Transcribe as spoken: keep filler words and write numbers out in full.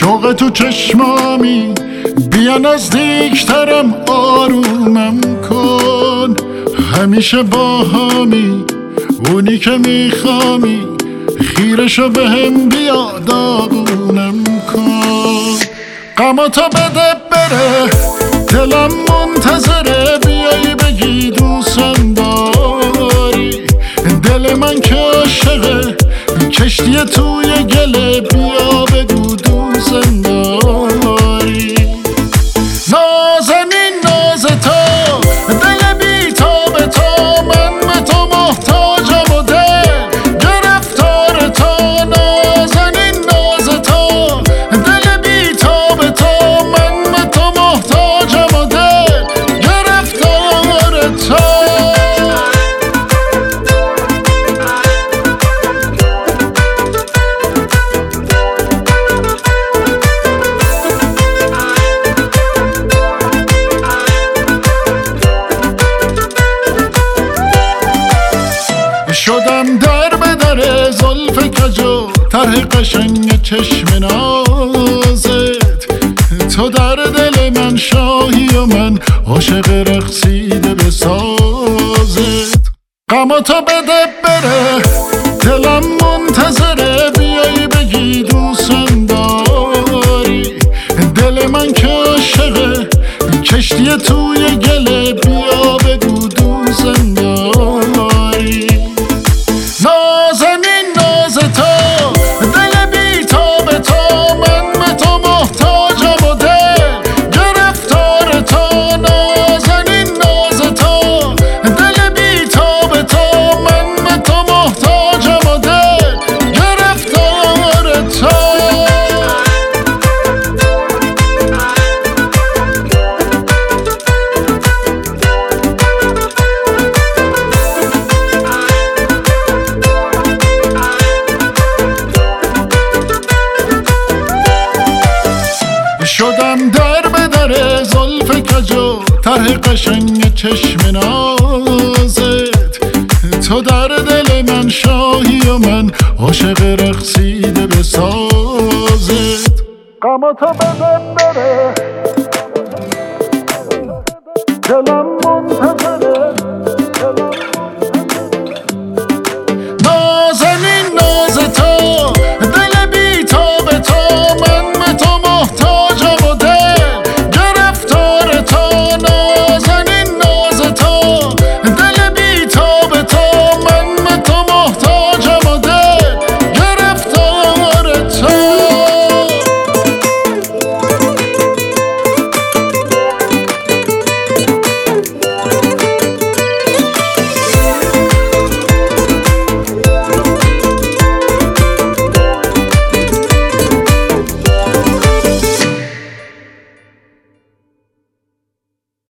شوق تو چشمامی، بیا نزدیکترم آرومم کن. همیشه با همی اونی که میخوامی، خیرشو به هم بیا داغونم کن. غماتو بده بره دلم منتظره، بیایی بگی دوستم داری. دل من که عاشقه کشتی توی گله، بیا بگو دوستم داری. نازنین ناز تو دل بی تاب تو، من به تو محتاجم و دل گرفتار تو. نازنین ناز تو دل بی تاب تو، من به تو محتاجم و دل گرفتار تو. شدم در به در زلف کجو، طرح قشنگ چشم نازت. تو در دل من شاهی و من عاشق رقصیده به سازت. غماتو بده بره دلم منتظره، بیایی بگی دوستم داری. دل من که عاشقه کشتی توی گله، بیا بگو دوستم داری. نازنین ناز تو دل بی تاب تو، من به تو محتاجم و دل گرفتار تو. نازنین ناز تو دل بی تاب تو، من به تو محتاجم و دل گرفتار تو. شدم در به در زلف کجو، طرح قشنگ چشم نازت. تو در دل من شاهی و من عاشق رقصیده به سازت. غماتو بده بره